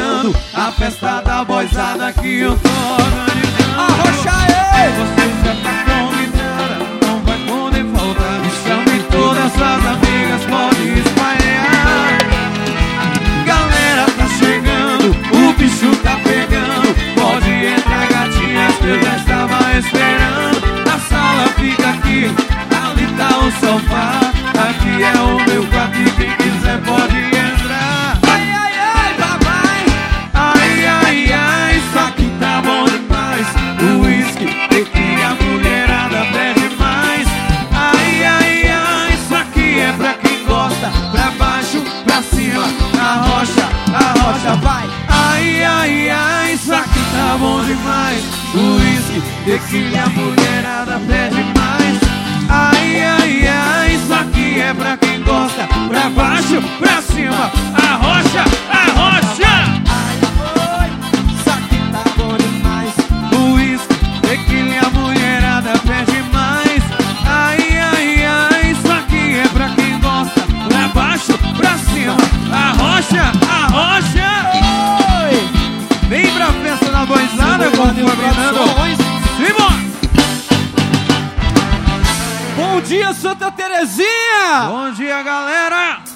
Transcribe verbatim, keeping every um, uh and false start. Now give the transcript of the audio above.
chegando, a festa da boizada que eu tô organizando. Arrocha aí! Você já tá convidada, não vai poder faltar. Me chame todas suas amigas, pode espalhar. Galera tá chegando, o bicho tá pegando. Pode entrar, gatinhas, que eu já estava esperando. A sala fica aqui, ali tá o sofá. Aqui é o meu quarto e quem quiser pode entrar. Ai, ai, ai, papai! Ai, ai, ai, isso aqui tá bom demais. O uísque, tequila, a mulherada pede mais. Ai, ai, ai, isso aqui é pra quem gosta. Pra baixo, pra cima, na rocha, na rocha, vai. Ai, ai, ai, isso aqui tá bom demais. O uísque, tequila, a mulherada pede mais. Ai, ai, ai, isso aqui é pra quem gosta. Pra baixo, pra cima, a rocha, a rocha. Ai, oi, isso aqui tá bom demais. O uísque, tequila, a mulherada pede mais. Ai, ai, ai, isso aqui é pra quem gosta. Pra baixo, pra cima, a rocha, a rocha. Oi! Vem pra festa da boizada, combinando. Simbora! Bom dia, Santa Terezinha! Bom dia, galera!